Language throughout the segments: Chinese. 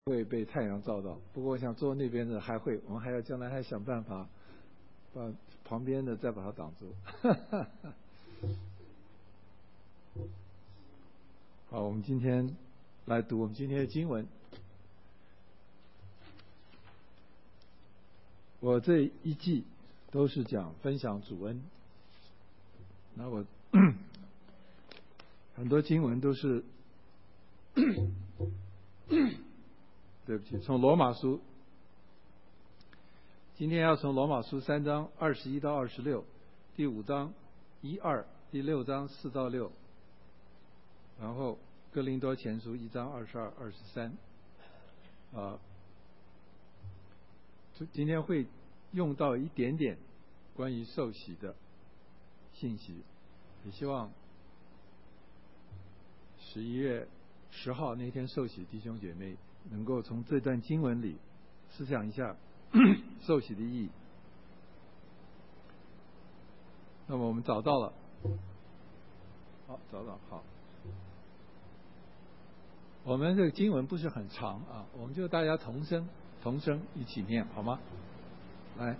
会被太阳照到。不过我想坐那边的还会，我们还要将来还想办法把旁边的再把它挡住。好，我们今天来读我们今天的经文。我这一季都是讲分享主恩，那我很多经文都是对不起，从罗马书，今天要从罗马书3章21到26，第5章1、2，第6章4到6，然后哥林多前书1章22、23。今天会用到一点点关于受洗的信息，也希望11月10号那天受洗弟兄姐妹能够从这段经文里思想一下受洗的意义。那么我们找到了，好，找到，好。我们这个经文不是很长啊，我们就大家同声一起念，好吗？来，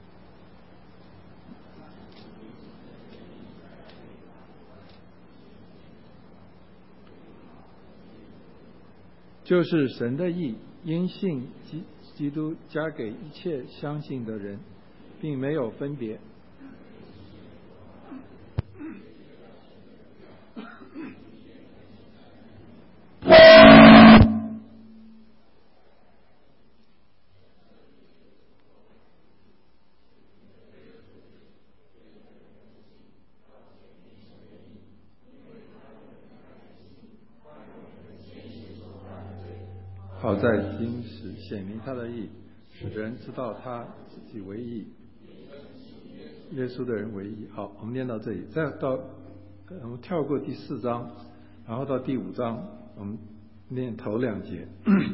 就是神的义，因信基督加给一切相信的人，并没有分别。好在今时显明他的义，使人知道他自己为义，耶稣的人为义。好，我们念到这里，再到我们跳过第4章，然后到第5章，我们念头2节。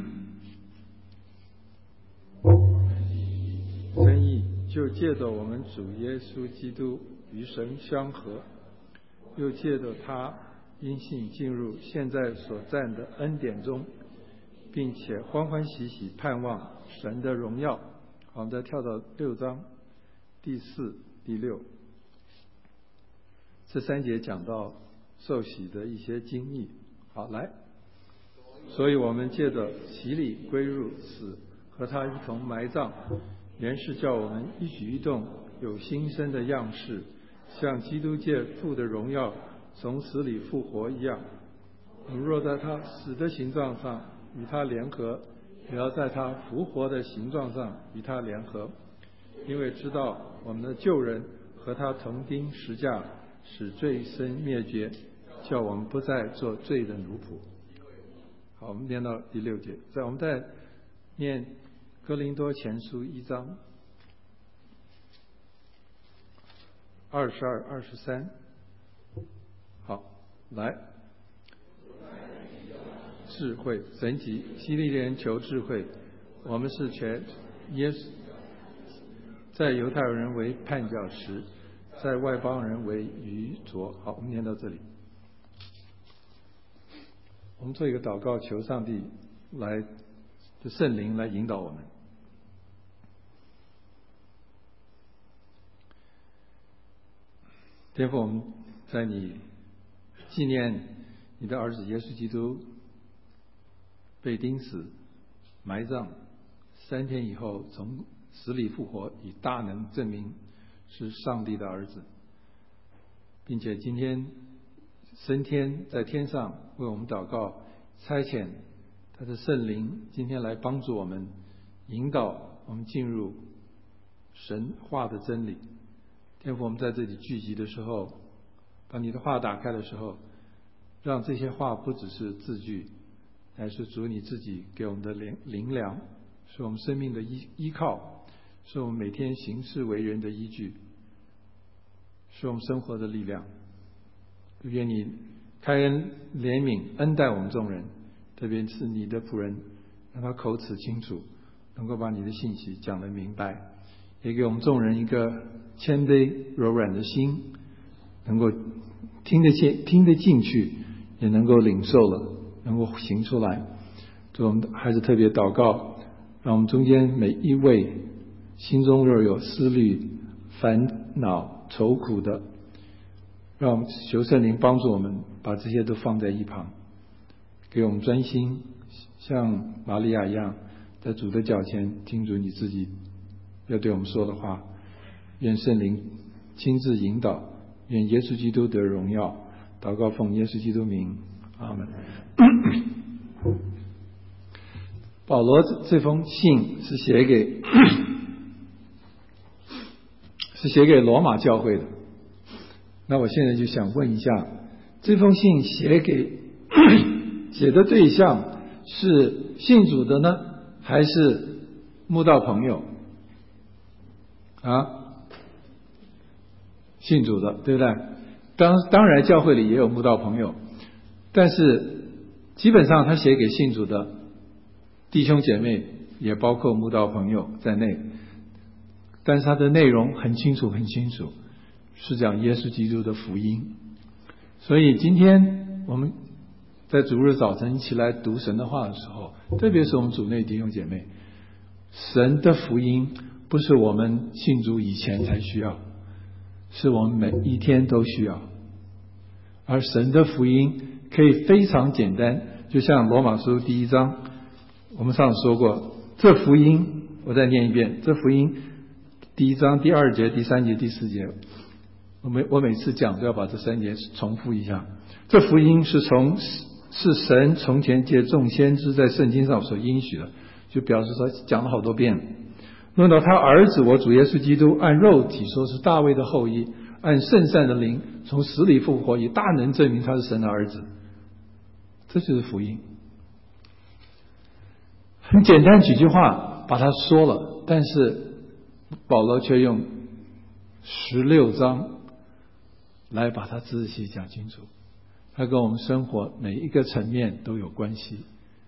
真义就借着我们主耶稣基督与神相合，又借着他因信进入现在所占的恩典中，并且欢欢喜喜盼望神的荣耀。好，我们再跳到6章第4、第6，这3节讲到受洗的一些经历。好，来，所以我们借着洗礼归入死，和他一同埋葬，原是叫我们一举一动有新生的样式，像基督借父的荣耀从死里复活一样。我们若在他死的形状上与他联合，也要在他复活的形状上与他联合，因为知道我们的旧人和他同钉十架，使罪身灭绝，叫我们不再做罪的奴仆。好，我们念到第6节，我们再念哥林多前书1章22、23。好，来，智慧，神级希利人求智慧，我们是全耶稣，在犹太人为绊脚石，在外邦人为愚拙。好，我们念到这里。我们做一个祷告，求上帝来的圣灵来引导我们。天父，我们在你纪念你的儿子耶稣基督被钉死、埋葬，3天以后从死里复活，以大能证明是上帝的儿子，并且今天升天在天上为我们祷告，差遣他的圣灵今天来帮助我们，引导我们进入神话的真理。天父，我们在这里聚集的时候，把你的话打开的时候，让这些话不只是字句，乃是主你自己给我们的灵粮，是我们生命的依靠，是我们每天行事为人的依据，是我们生活的力量。愿你开恩怜悯恩待我们众人，特别是你的仆人，让他口齿清楚，能够把你的信息讲得明白，也给我们众人一个谦卑柔软的心，能够听得进去，也能够领受了，能够行出来。 所以我们还是特别祷告，让我们中间每一位心中若有思虑、烦恼、愁苦的，让我们求圣灵帮助我们把这些都放在一旁，给我们专心，像玛利亚一样，在主的脚前听主你自己要对我们说的话。愿圣灵亲自引导，愿耶稣基督得荣耀。祷告奉耶稣基督名，阿门。保罗这封信是写给罗马教会的。那我现在就想问一下，这封信写的对象是信主的呢，还是慕道朋友啊？信主的，对不对？当然教会里也有慕道朋友，但是基本上他写给信主的弟兄姐妹，也包括慕道朋友在内，但是他的内容很清楚，是讲耶稣基督的福音。所以今天我们在主日早晨一起来读神的话的时候，特别是我们主内弟兄姐妹，神的福音不是我们信主以前才需要，是我们每一天都需要。而神的福音可以非常简单，就像罗马书第1章，我们上次说过，这福音我再念一遍，这福音第1章第2节、第3节、第4节，我每次讲都要把这3节重复一下。这福音是神从前借众先知在圣经上所应许的，就表示说讲了好多遍。论到他儿子我主耶稣基督，按肉体说是大卫的后裔，按圣善的灵从死里复活，以大能证明他是神的儿子。这就是福音。很简单几句话把它说了，但是保罗却用16章来把它仔细讲清楚，它跟我们生活每一个层面都有关系。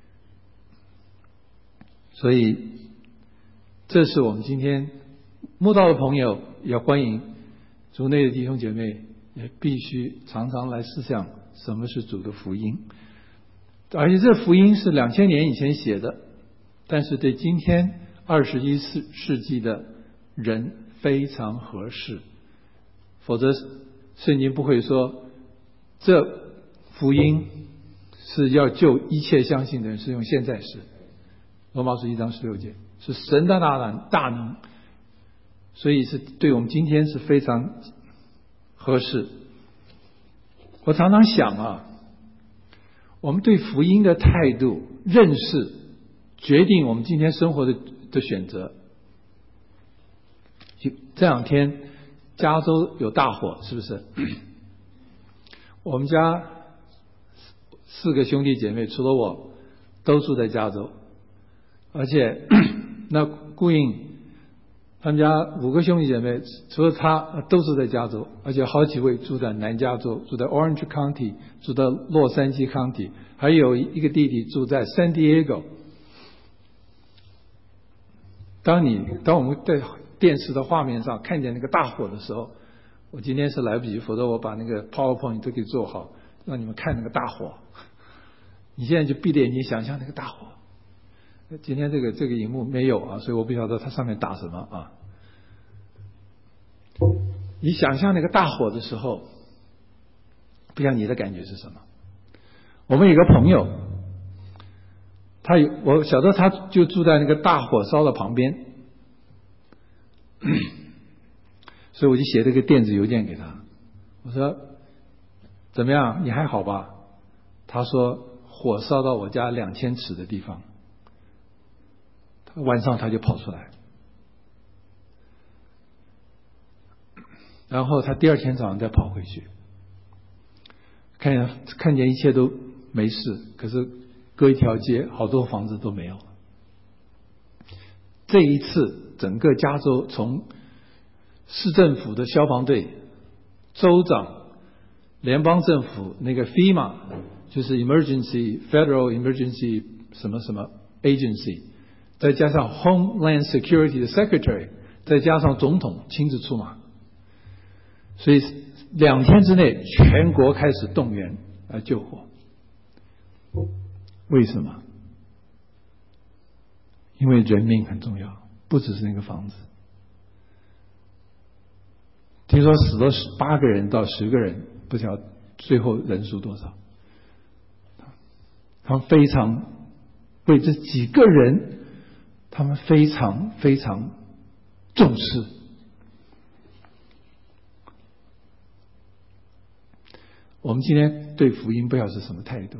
所以这是我们今天慕道的朋友要欢迎，主内的弟兄姐妹也必须常常来思想什么是主的福音。而且这福音是2000年以前写的，但是对今天21世纪的人非常合适，否则圣经不会说这福音是要救一切相信的人，是用现在时。罗马书1章16节是神的大能，所以是对我们今天是非常合适。我常常想啊，我们对福音的态度、认识，决定我们今天生活的选择。这2天加州有大火，是不是？我们家4个兄弟姐妹，除了我，都住在加州。而且那顾应他们家5个兄弟姐妹，除了他都住在加州，而且好几位住在南加州，住在 Orange County， 住在洛杉矶 County， 还有一个弟弟住在 San Diego。 当我们在电视的画面上看见那个大火的时候，我今天是来不及，否则我把那个 PowerPoint 都给做好，让你们看那个大火。你现在就闭着眼睛想象那个大火。今天这个荧幕没有啊，所以我不晓得它上面打什么啊。你想象那个大火的时候，不知道你的感觉是什么？我们有个朋友，我晓得他就住在那个大火烧的旁边，所以我就写了个电子邮件给他，我说怎么样，你还好吧？他说火烧到我家2000尺的地方，晚上他就跑出来，然后他第2天早上再跑回去，看见一切都没事，可是隔一条街好多房子都没有了。这一次整个加州从市政府的消防队、州长、联邦政府那个 FEMA 就是 Federal Emergency 什么什么 Agency， 再加上 Homeland Security 的 Secretary， 再加上总统亲自出马，所以2天之内全国开始动员来救火。为什么？ 因为人命很重要，不只是那个房子。听说死了8个人到10个人，不晓得最后人数多少。他们非常为这几个人，他们非常非常重视。我们今天对福音不晓得是什么态度。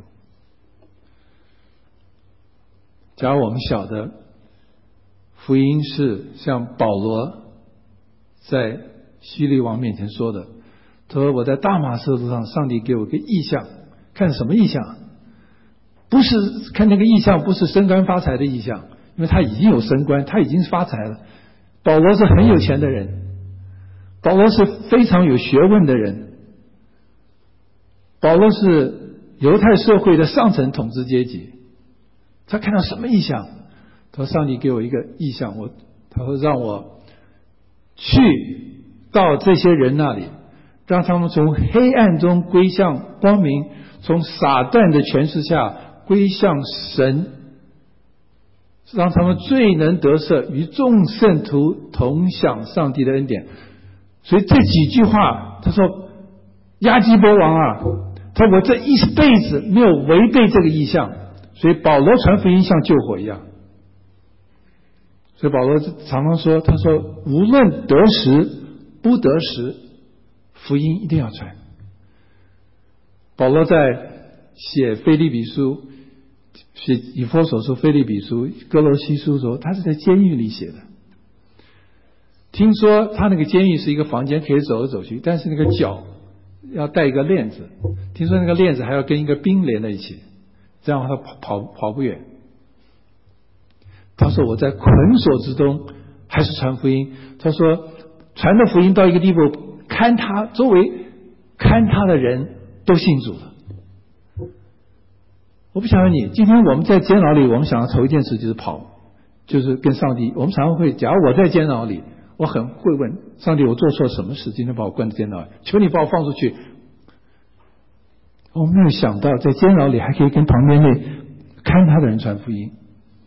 假如我们晓得福音是像保罗在希律王面前说的，他说我在大马士路上，上帝给我个异象。看什么异象？不是看那个异象，不是升官发财的异象，因为他已经有升官，他已经发财了。保罗是很有钱的人，保罗是非常有学问的人，保罗是犹太社会的上层统治阶级。他看到什么异象？他说上帝给我一个异象，他说让我去到这些人那里，让他们从黑暗中归向光明，从撒旦的权势下归向神，让他们最能得赦，与众圣徒同享上帝的恩典。所以这几句话，他说亚基波王啊，他说我这一辈子没有违背这个意象。所以保罗传福音像救火一样。所以保罗常常说，他说无论得时不得时，福音一定要传。保罗在写腓立比书、写以弗所书、腓立比书、哥罗西书的时候，他是在监狱里写的。听说他那个监狱是一个房间，可以走来走去，但是那个脚要带一个链子，听说那个链子还要跟一个冰连在一起，这样他跑不远。他说我在捆锁之中还是传福音。他说传的福音到一个地步，看他周围看他的人都信主了。我不晓得你，今天我们在监牢里，我们想要头一件事就是跑，就是跟上帝。我们常常会，假如我在监牢里，我很会问上帝，我做错什么事，今天把我关在监牢里，求你把我放出去。我没有想到在监牢里还可以跟旁边那看他的人传福音。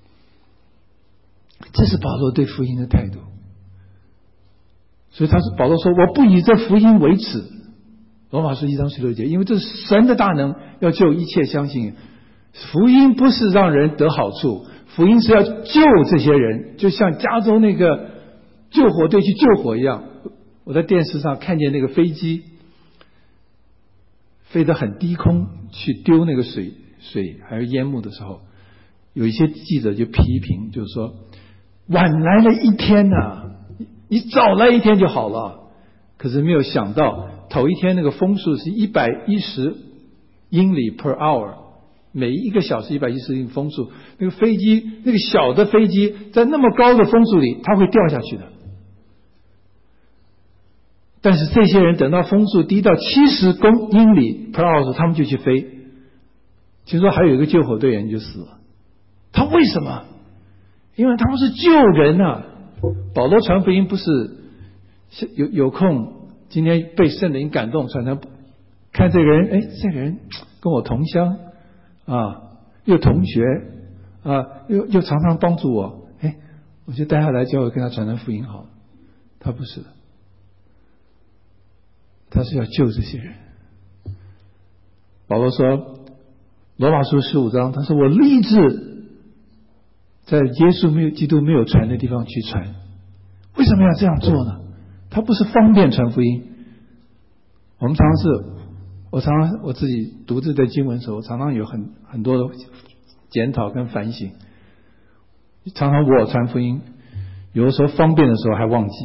这是保罗对福音的态度。所以保罗说我不以这福音为耻，罗马书1章16节，因为这是神的大能，要救一切相信。福音不是让人得好处，福音是要救这些人，就像加州那个救火队去救火一样。我在电视上看见那个飞机飞得很低空去丢那个水还有烟幕的时候，有一些记者就批评，就是说晚来了一天啊，你早来一天就好了。可是没有想到头一天那个风速是110英里 per hour， 每一个小时110英里风速，那个飞机，那个小的飞机在那么高的风速里它会掉下去的。但是这些人等到风速低到70英里 per hour 时，他们就去飞。听说还有一个救火队员就死了。他为什么？因为他们是救人啊。保罗传福音不是有空今天被圣灵感动传传，看这个人，这个人跟我同乡啊，又同学啊，又常常帮助我，我就带他来教会跟他传传福音好了。他不是的，他是要救这些人。保罗说罗马书15章，他说我立志在耶稣基督没有传的地方去传。为什么要这样做呢？他不是方便传福音。我自己读这段经文的时候，常常有很多的检讨跟反省。常常我传福音，有的时候方便的时候还忘记。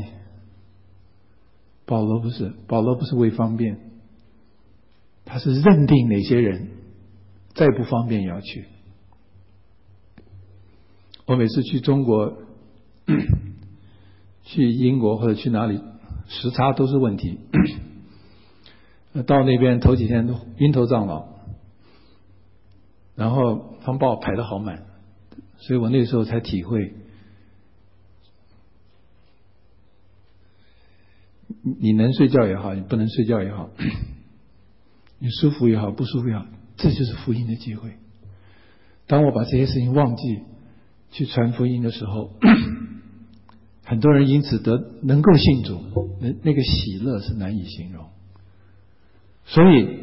保罗不是为方便，他是认定哪些人再不方便也要去。我每次去中国去英国或者去哪里，时差都是问题。到那边头几天都晕头胀脑，然后他们把我排得好满，所以我那时候才体会，你能睡觉也好，你不能睡觉也好，你舒服也好，不舒服也好，这就是福音的机会。当我把这些事情忘记， 去传福音的时候，很多人因此能够信主，那个喜乐是难以形容。所以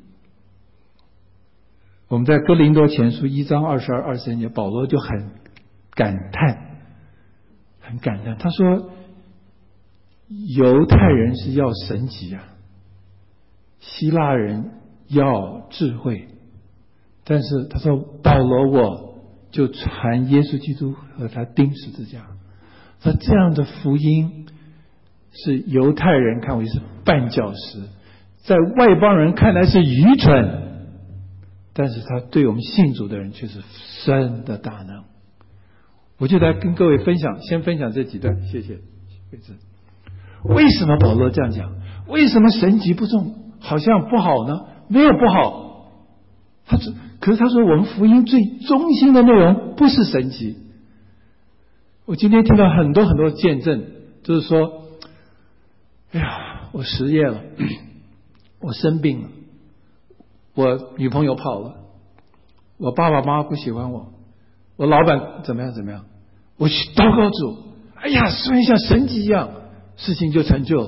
我们在哥林多前书1章22、23节，保罗就很感叹，他说犹太人是要神迹啊，希腊人要智慧，但是他说保罗我就传耶稣基督和他钉十字架。那这样的福音是犹太人看为是绊脚石，在外邦人看来是愚蠢，但是他对我们信主的人却是神的大能。我就来跟各位分享，先分享这几段，谢谢惠智。为什么保罗这样讲？为什么神迹不重好像不好呢？没有不好，可是他说我们福音最中心的内容不是神迹。我今天听到很多见证，就是说，哎呀，我失业了，我生病了，我女朋友跑了，我爸爸妈妈不喜欢我，我老板怎么样，我去祷告主，哎呀，虽然像神迹一样，事情就成就了，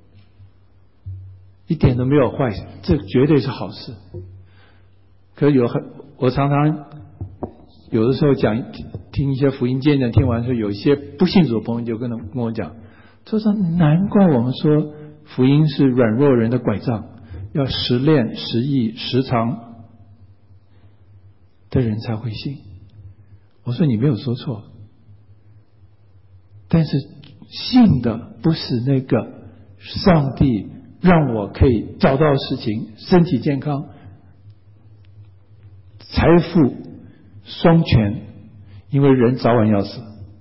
一点都没有坏，这绝对是好事。可是我常常有的时候听一些福音见证，听完之后，有一些不信主的朋友就跟我讲，他说难怪我们说福音是软弱人的拐杖，要实练实义实常的人才会信。我说你没有说错，但是信的不是那个上帝让我可以找到事情，身体健康，财富双全，因为人早晚要死。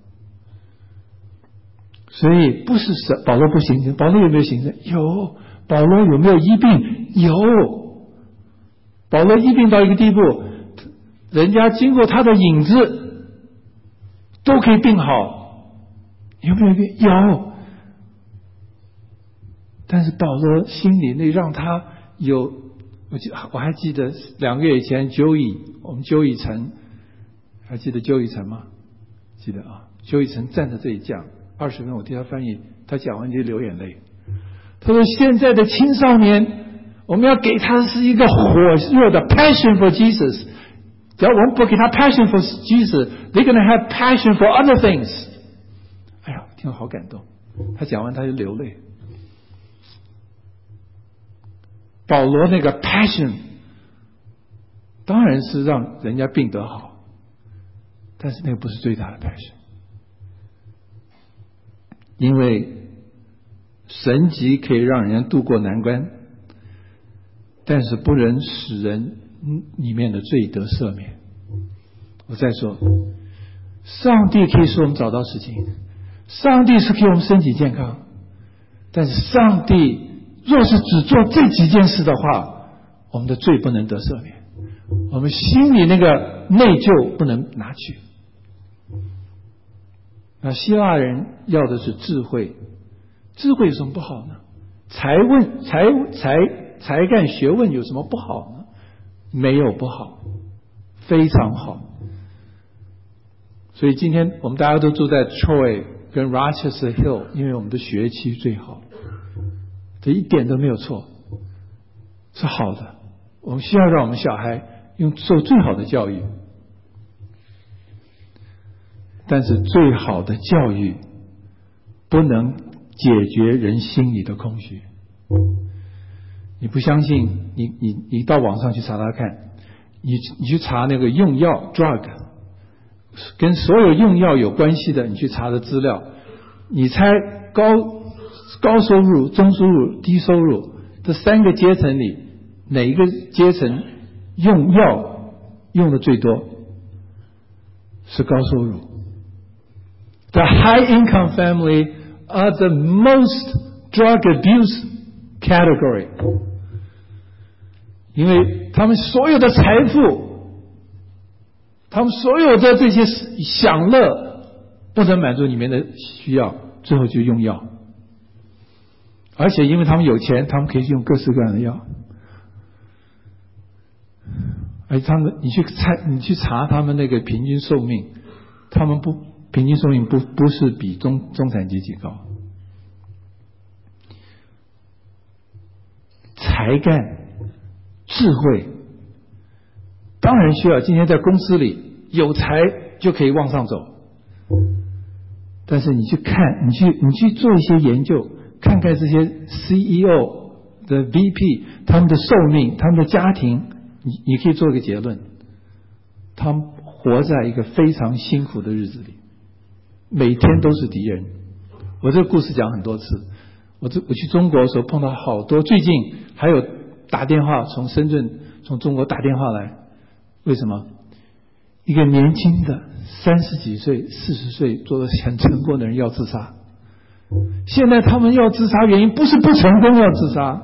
所以不是保罗不行神，保罗有没有行神？有。保罗有没有医病？有。保罗医病到一个地步，人家经过他的影子都可以病好。有没有病？有。但是保罗心里那让他有，我还记得2个月以前我们周以成，还记得周以成吗？记得啊，周以成站在这里讲20分，我替他翻译，他讲完就流眼泪。他说现在的青少年，我们要给他是一个火热的 passion for Jesus， 只要我们不给他 passion for Jesus， they're going to have passion for other things。 哎呀，听了好感动，他讲完他就流泪。保罗那个 passion 当然是让人家病得好，但是那个不是最大的 passion， 因为神迹可以让人渡过难关，但是不能使人里面的罪得赦免。我再说，上帝可以使我们找到事情，上帝是给我们身体健康，但是上帝若是只做这几件事的话，我们的罪不能得赦免，我们心里那个内疚不能拿去。那希腊人要的是智慧，智慧有什么不好呢？才干学问有什么不好呢？没有不好，非常好。所以今天我们大家都住在 Troy 跟 Rochester Hill， 因为我们的学区最好，这一点都没有错，是好的。我们需要让我们小孩受最好的教育，但是最好的教育不能解决人心里的空虚。你不相信，你到网上去查查看，你去查那个用药 drug， 跟所有用药有关系的，你去查的资料，你猜高收入、中收入、低收入这3个阶层里，哪一个阶层用药用的最多？是高收入。The high income family are the most drug abuse category， 因为他们所有的财富，他们所有的这些享乐不能满足里面的需要，最后就用药。而且因为他们有钱，他们可以用各式各样的药。而他们你去查他们那个平均寿命， 他们平均寿命不是比中产阶级高。才干、智慧当然需要，今天在公司里有才就可以往上走。但是你去做一些研究，看看这些 CEO 的 VP 他们的寿命、他们的家庭，你可以做一个结论，他们活在一个非常辛苦的日子里，每天都是敌人。我这个故事讲很多次，我去中国的时候碰到好多，最近还有打电话从深圳从中国打电话来，为什么？一个年轻的30几岁、40岁做得很成功的人要自杀，现在他们要自杀原因不是不成功要自杀，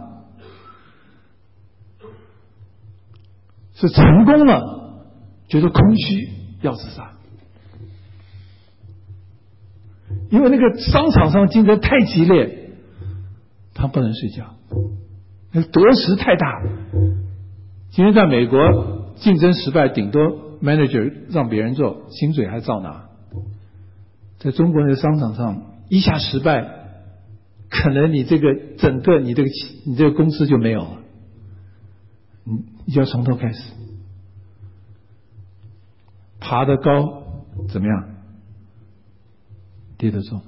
是成功了觉得空虚要自杀。因为那个商场上竞争太激烈，他不能睡觉，那得失太大。今天在美国竞争失败，顶多 manager 让别人做，薪水还照拿。在中国的商场上一下失败，可能你这个整个你这个公司就没有了，你就要从头开始。爬得高怎么样？跌得重。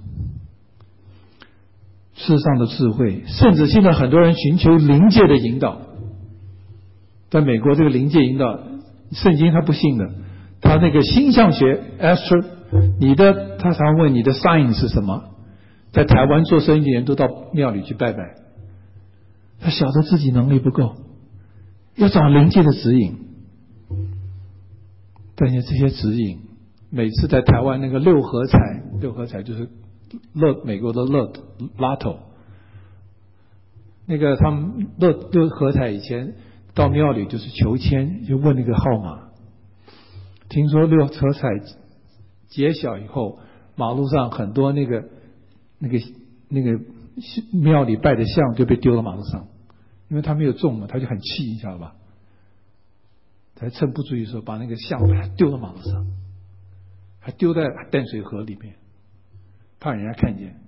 世上的智慧，甚至现在很多人寻求灵界的引导。在美国这个灵界引导，圣经他不信的，他那个星象学 astro， 他常问你的 sign 是什么。在台湾做生意的人都到庙里去拜拜，他晓得自己能力不够，要找灵界的指引。但是这些指引每次在台湾那个六合彩就是美国的Lotto， 那个他们六合彩以前到庙里就是求签，就问那个号码。听说六合彩揭晓以后，马路上很多那个庙里拜的像就被丢到马路上，因为他没有中嘛，他就很气，你晓得吧？才趁不注意的时候把那个像把它丢到马路上，还丢在淡水河里面，怕人家看见。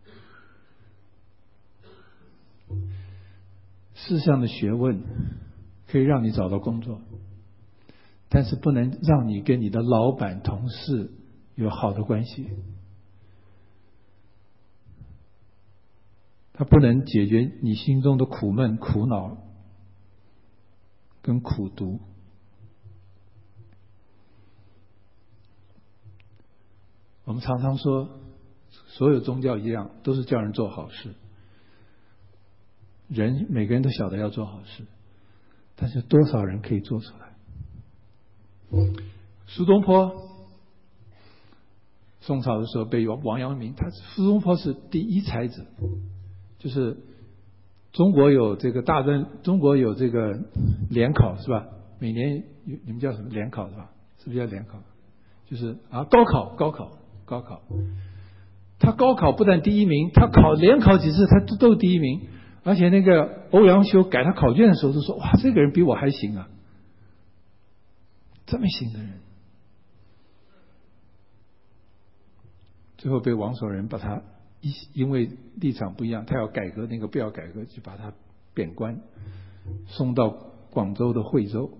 世上的学问可以让你找到工作，但是不能让你跟你的老板同事有好的关系，它不能解决你心中的苦闷、苦恼跟苦毒。我们常常说所有宗教一样，都是叫人做好事，每个人都晓得要做好事，但是多少人可以做出来？苏东坡宋朝的时候被王阳明，苏东坡是第一才子，就是中国有这个中国有这个联考是吧？每年你们叫什么联考是吧？是不是叫联考？就是高考，他高考不但第一名，他连考几次他都第一名，而且那个欧阳修改他考卷的时候都说，哇，这个人比我还行啊，这么行的人，最后被王守仁把他因为立场不一样，他要改革那个不要改革，就把他贬官，送到广州的惠州。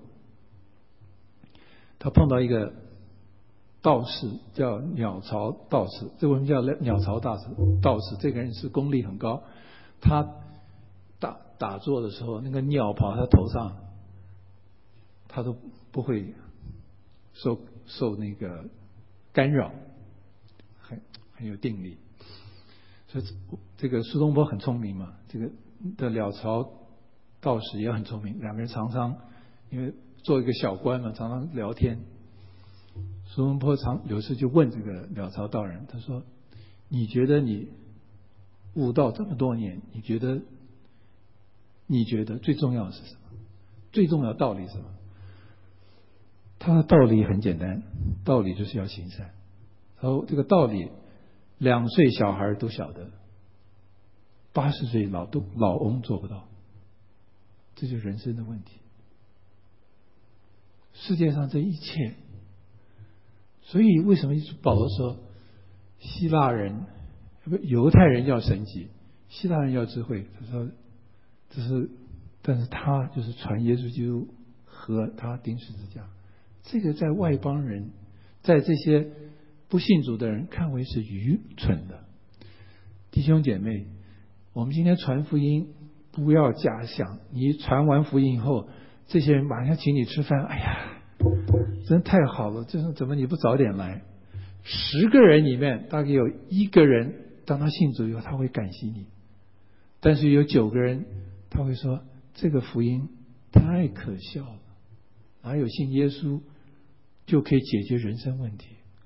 他碰到一个道士叫鸟巢道士，这为什么叫鸟巢道士？这个人是功力很高，他打坐的时候，那个鸟跑他头上，他都不会受那个干扰，很有定力。所以这个苏东坡很聪明嘛，这个的鸟巢道士也很聪明，两个人常常因为做一个小官嘛，常常聊天。苏东坡有时就问这个鸟巢道人，他说：“你觉得你悟道这么多年，你觉得最重要的是什么？最重要的道理是什么？”他的道理很简单，道理就是要行善。然后这个道理，2岁小孩都晓得，80岁老翁做不到，这就是人生的问题。世界上这一切， 所以为什么保罗说希腊人犹太人要神迹，希腊人要智慧？他说但是他就是传耶稣基督和他钉十字架，这个在外邦人，在这些不信主的人看为是愚蠢的。弟兄姐妹，我们今天传福音不要假想你传完福音以后，这些人马上请你吃饭，哎呀真太好了，这怎么你不早点来？10个人里面大概有1个人当他信主以后他会感谢你，但是有9个人他会说这个福音太可笑了，哪有信耶稣就可以解决人生问题？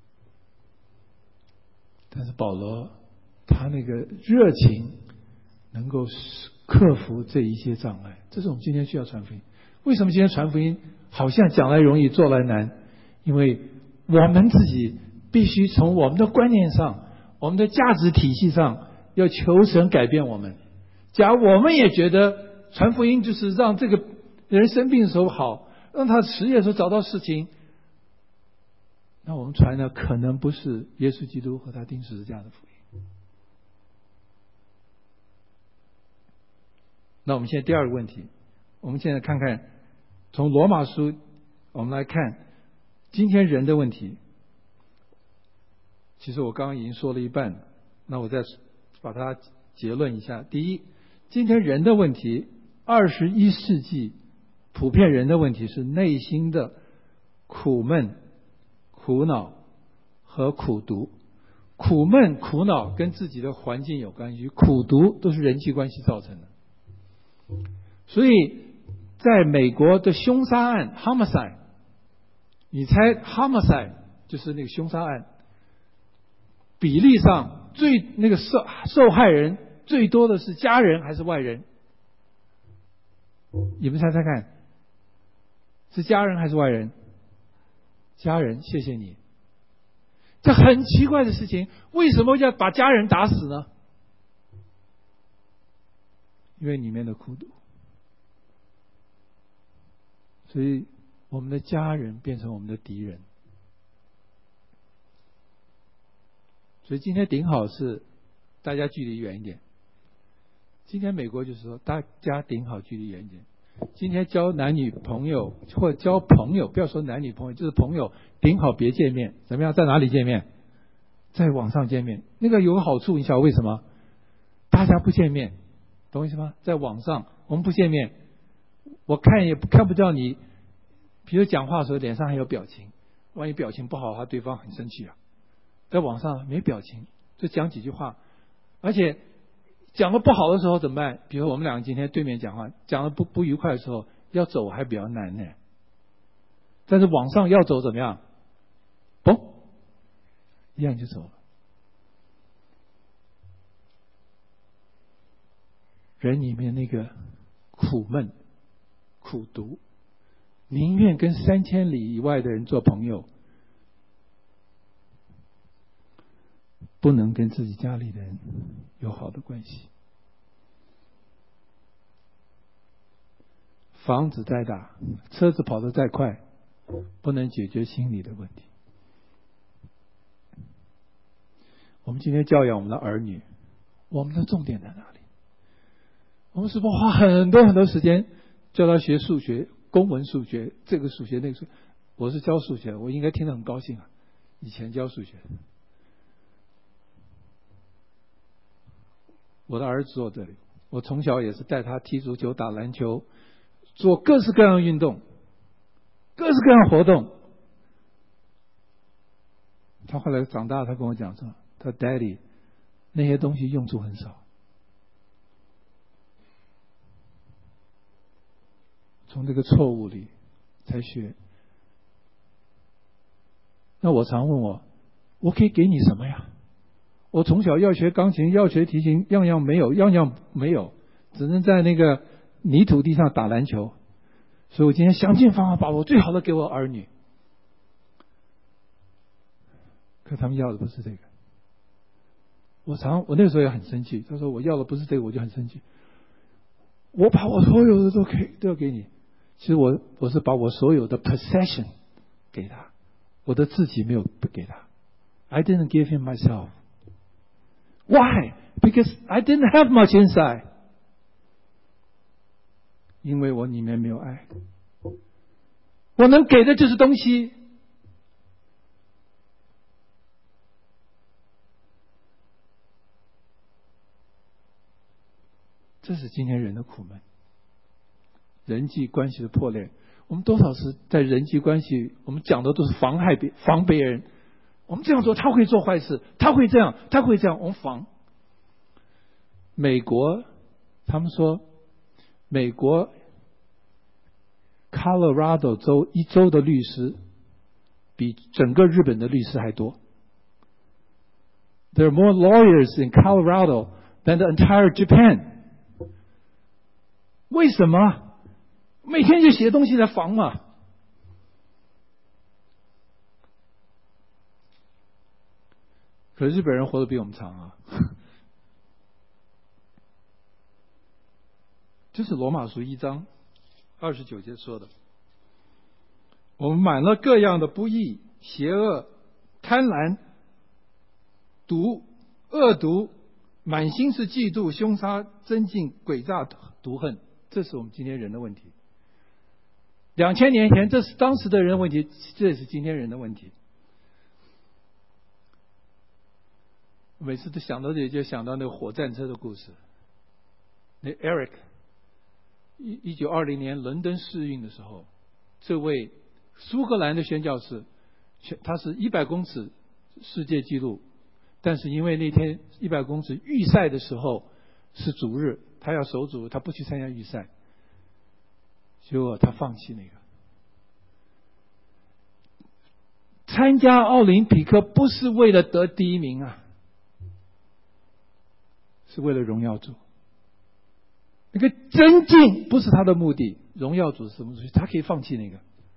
但是保罗他那个热情能够克服这一些障碍，这是我们今天需要传福音。为什么今天传福音好像讲来容易做来难？因为我们自己必须从我们的观念上，我们的价值体系上要求神改变我们。假如我们也觉得传福音就是让这个人生病的时候好，让他失业的时候找到事情，那我们传的可能不是耶稣基督和他钉十字架的福音。那我们现在第二个问题，我们现在看看从罗马书我们来看今天人的问题。其实我刚刚已经说了一半，那我再把它结论一下。第一，今天人的问题，21世纪普遍人的问题是内心的苦闷、苦恼和苦毒。苦闷、苦恼跟自己的环境有关系，苦毒都是人际关系造成的。所以在美国的凶杀案 homicide， 你猜 homicide 就是那个凶杀案比例上那个受害人最多的是家人还是外人？你们猜猜看，是家人还是外人？家人，谢谢你。这很奇怪的事情，为什么要把家人打死呢？因为里面的苦毒。所以我们的家人变成我们的敌人。所以今天顶好是大家距离远一点。今天美国就是说大家顶好距离远一点。今天交男女朋友或者交朋友，不要说男女朋友，就是朋友顶好别见面。怎么样？在哪里见面？在网上见面。那个有个好处，你晓得为什么？大家不见面，懂我意思吗？在网上我们不见面，我看也看不到你，比如讲话的时候脸上还有表情，万一表情不好的话，对方很生气啊。在网上没表情，就讲几句话，而且讲的不好的时候怎么办？比如我们两个今天对面讲话，讲的不愉快的时候，要走还比较难呢。但是网上要走怎么样？嘣，一样就走了。人里面那个苦闷、苦毒，宁愿跟3000里以外的人做朋友，不能跟自己家里的人有好的关系。房子再大，车子跑得再快，不能解决心理的问题。我们今天教养我们的儿女，我们的重点在哪里？我们是不是花很多时间教他学数学、公文数学，这个数学那个数学？我是教数学，我应该听得很高兴啊。以前教数学，我的儿子坐这里，我从小也是带他踢足球、打篮球，做各式各样的运动，各式各样的活动。他后来长大，他跟我讲说，他 Daddy 那些东西用处很少。从这个错误里才学。那我常问我可以给你什么呀？我从小要学钢琴，要学提琴，样样没有，只能在那个泥土地上打篮球。所以我今天想尽方法把我最好的给我儿女。可他们要的不是这个。我那个时候也很生气，他说我要的不是这个，我就很生气。我把我所有的都要给你。其实我是把我所有的 possession 给他， 我的自己没有不给他。I didn't give him myself. Why? Because I didn't have much inside. 因为我里面没有爱。我能给的就是东西。这是今天人的苦闷，人际关系的破裂。我们多少是在人际关系，我们讲的都是防别人。我们这样做，他会做坏事，他会这样，我们防。美国，他们说，美国 Colorado 州一州的律师比整个日本的律师还多。There are more lawyers in Colorado than the entire Japan. 为什么？每天就写东西来防嘛。可是日本人活得比我们长啊。这是罗马书1章29节说的。我们满了各样的不义、邪恶、贪婪、恶毒，满心是嫉妒、凶杀、争竞、诡诈、毒恨。这是我们今天人的问题。2000年前这是当时的人问题，这也是今天人的问题。每次都想到这里，就想到那个火战车的故事。那 Eric 1920年伦敦世运的时候，这位苏格兰的宣教士，他是100公尺世界纪录，但是因为那天100公尺预赛的时候是主日，他要守主，他不去参加预赛，结果他放弃那个。参加奥林匹克不是为了得第1名啊，是为了荣耀主。那个增进不是他的目的，荣耀主是什么东西？他可以放弃那个。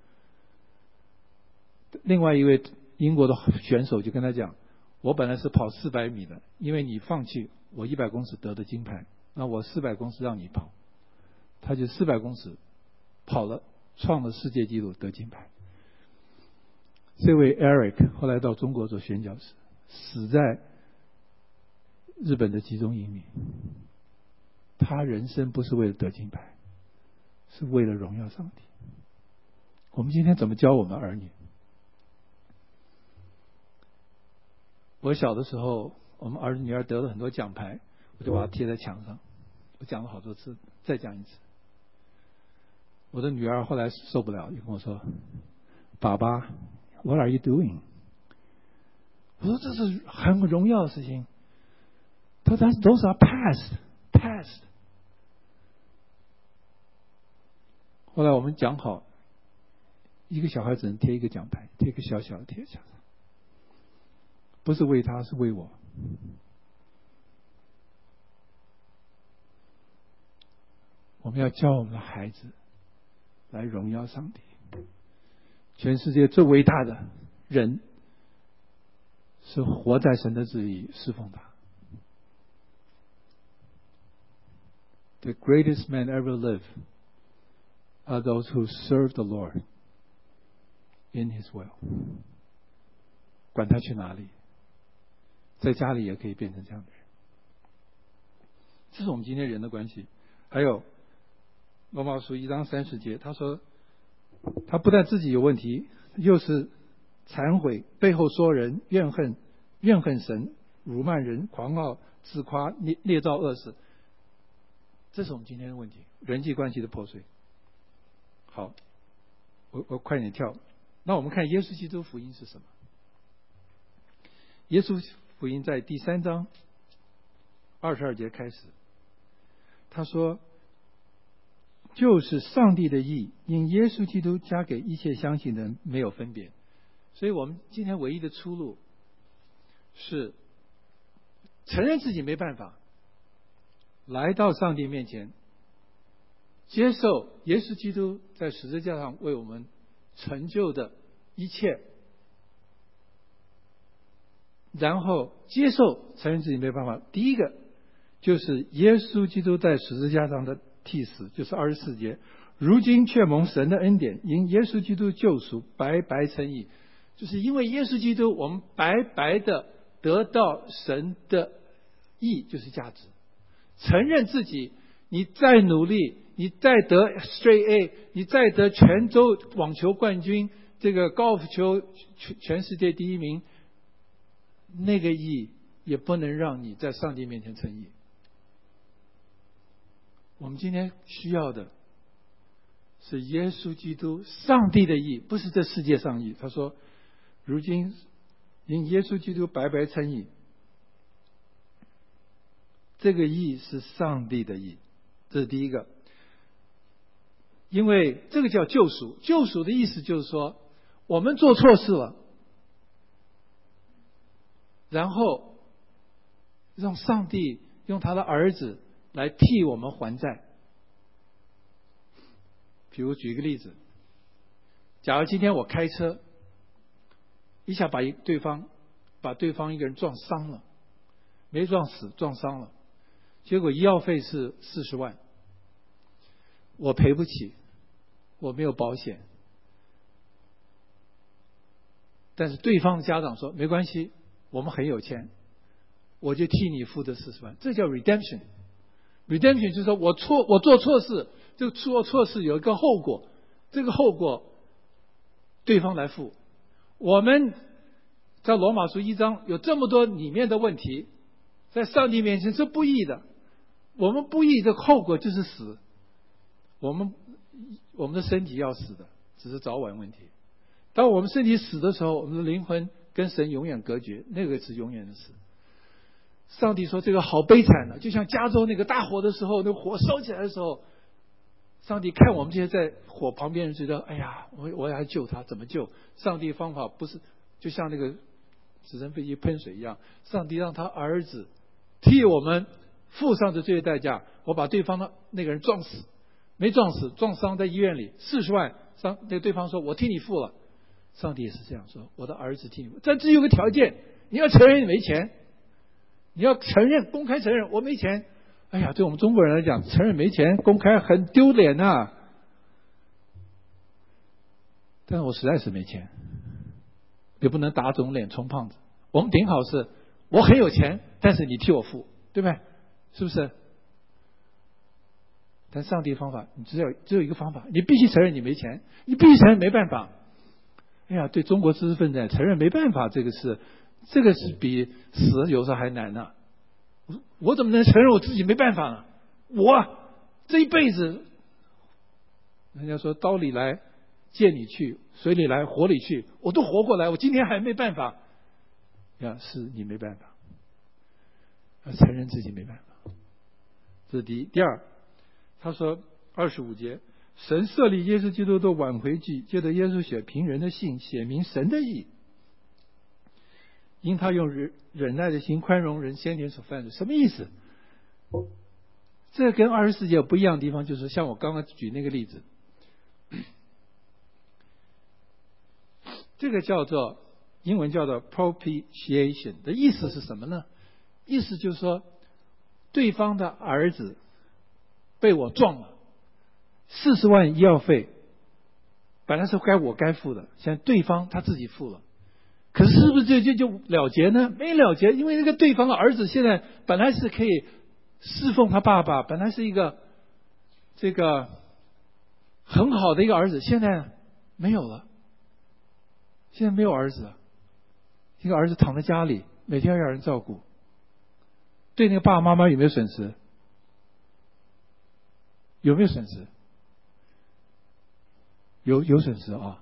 另外一位英国的选手就跟他讲，我本来是跑400米的，因为你放弃我100公尺得的金牌，那我400公尺让你跑。他就400公尺跑了，创了世界纪录得金牌。这位 Eric 后来到中国做宣教士，死在日本的集中营里。他人生不是为了得金牌，是为了荣耀上帝。我们今天怎么教我们儿女？我小的时候，我们儿女儿得了很多奖牌，我就把它贴在墙上。我讲了好多次，再讲一次。我的女儿后来受不了，就跟我说：“爸爸 ，What are you doing？” 我说：“这是很荣耀的事情。”他说：“Those are past。” 后来我们讲好，一个小孩只能贴一个奖牌，贴一个小小的贴墙上，不是为他，是为我。我们要教我们的孩子来荣耀上帝。全世界最伟大的人是活在神的旨意，侍奉他。The greatest men ever live are those who serve the Lord in His will. 管他去哪里，在家里也可以变成这样的人。这是我们今天人的关系。还有罗马书1章30节，他说他不但自己有问题，又是忏悔，背后说人，怨恨神，辱骂人，狂傲自夸，捏造恶事。这是我们今天的问题，人际关系的破碎。好，我快点跳。那我们看耶稣基督福音是什么？耶稣福音在第3章22节开始，他说，就是上帝的义，因耶稣基督加给一切相信的人没有分别。所以我们今天唯一的出路是承认自己没办法，来到上帝面前，接受耶稣基督在十字架上为我们成就的一切，然后接受承认自己没办法。第一个就是耶稣基督在十字架上的替死，就是24节，如今却蒙神的恩典，因耶稣基督救赎白白称义。 就是因为耶稣基督，我们白白的得到神的义，就是价值。承认自己，你再努力，你再得 Straight A， 你再得全州网球冠军，这个高尔夫球全世界第一名，那个义也不能让你在上帝面前称义。我们今天需要的是耶稣基督上帝的义，不是这世界上义。他说如今因耶稣基督白白称义，这个义是上帝的义，这是第一个。因为这个叫救赎，救赎的意思就是说我们做错事了，然后让上帝用他的儿子来替我们还债。比如举一个例子，假如今天我开车一下把对方一个人撞伤了，没撞死，撞伤了，结果医药费是40万，我赔不起，我没有保险，但是对方的家长说没关系，我们很有钱，我就替你付这40万，这叫 redemption。redemption 就是说我做错事，这个做错事有一个后果，这个后果对方来付。我们在罗马书1章有这么多里面的问题，在上帝面前是不义的，我们不义的后果就是死，我们的身体要死的，只是早晚问题。当我们身体死的时候，我们的灵魂跟神永远隔绝，那个是永远的死。上帝说这个好悲惨的，就像加州那个大火的时候，那火烧起来的时候，上帝看我们这些在火旁边人觉得，哎呀，我要救他，怎么救？上帝方法不是就像那个直升飞机喷水一样，上帝让他儿子替我们付上这罪的代价。我把对方的那个人撞死，没撞死，撞伤在医院里40万，那个对方说我替你付了。上帝也是这样说，我的儿子替你付，但只有个条件，你要承认你没钱，你要承认，公开承认我没钱。哎呀，对我们中国人来讲，承认没钱公开很丢脸啊。但是我实在是没钱，也不能打肿脸充胖子。我们顶好是我很有钱，但是你替我付，对不对？是不是？但上帝方法，你只有一个方法，你必须承认你没钱，你必须承认没办法。哎呀，对中国知识分子承认没办法，这个是比死有时候还难呢。我怎么能承认我自己没办法呢？我这一辈子，人家说刀里来剑里去，水里来火里去，我都活过来，我今天还没办法。呀，是你没办法，要承认自己没办法，这是第一。第二，他说25节，神设立耶稣基督的挽回祭，借着耶稣血凭人的信写明神的义，因他用忍耐的心宽容人先前所犯的。什么意思？这跟24节有不一样的地方，就是像我刚刚举那个例子，这个叫做英文叫做 propitiation 的意思是什么呢？意思就是说对方的儿子被我撞了，40万医药费本来是该付的，现在对方他自己付了，可是是不是就了结呢？没了结，因为那个对方的儿子现在本来是可以侍奉他爸爸，本来是一个这个很好的一个儿子，现在没有了，现在没有儿子了，一个儿子躺在家里，每天要人照顾，对那个爸爸妈妈有没有损失？有没有损失？有损失啊！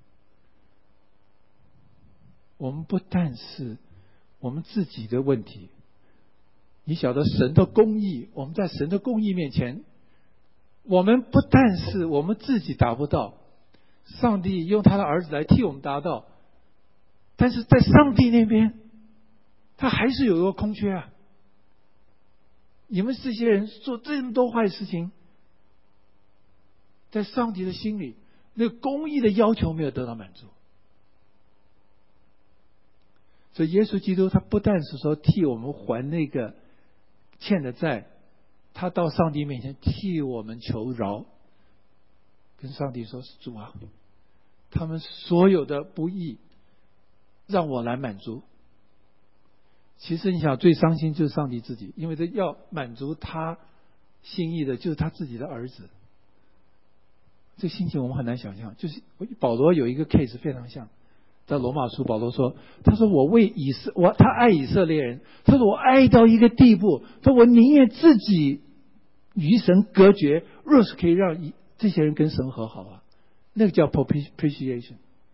我们不但是我们自己的问题，你晓得神的公义，我们在神的公义面前，我们不但是我们自己达不到，上帝用他的儿子来替我们达到，但是在上帝那边他还是有一个空缺啊！你们这些人做这么多坏事情，在上帝的心里那个公义的要求没有得到满足。所以耶稣基督他不但是说替我们还那个欠的债，他到上帝面前替我们求饶，跟上帝说，主啊，他们所有的不义让我来满足。其实你想，最伤心就是上帝自己，因为这要满足他心意的就是他自己的儿子。这个心情我们很难想象。就是保罗有一个 case 非常像，在罗马书保罗说，他说他爱以色列人，他说我爱到一个地步，说我宁愿自己与神隔绝，若是可以让这些人跟神和好啊，那个叫 propitiation。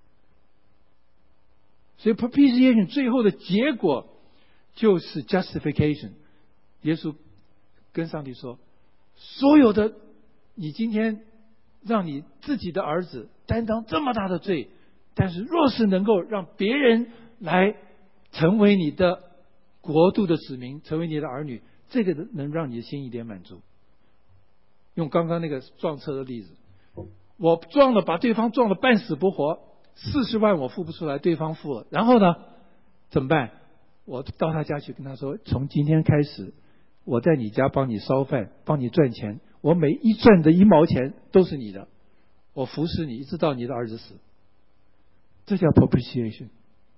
所以 propitiation 最后的结果就是 justification。 耶稣跟上帝说，所有的你今天让你自己的儿子担当这么大的罪，但是若是能够让别人来成为你的国度的子民，成为你的儿女，这个能让你的心一点满足。用刚刚那个撞车的例子，我把对方撞得半死不活，40万我付不出来，对方付了，然后呢怎么办？我到他家去跟他说，从今天开始我在你家帮你烧饭，帮你赚钱，我每一赚的1毛钱都是你的，我服侍你一直到你的儿子死。这叫 propitiation。